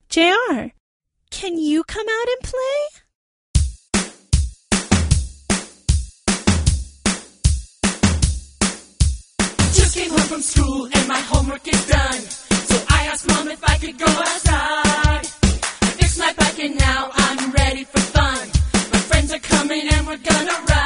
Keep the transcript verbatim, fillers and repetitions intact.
J R, can you come out and play? Just came home from school and my homework is done. So I asked Mom if I could go outside. I fixed my bike and now I'm ready for fun. My friends are coming and we're gonna ride.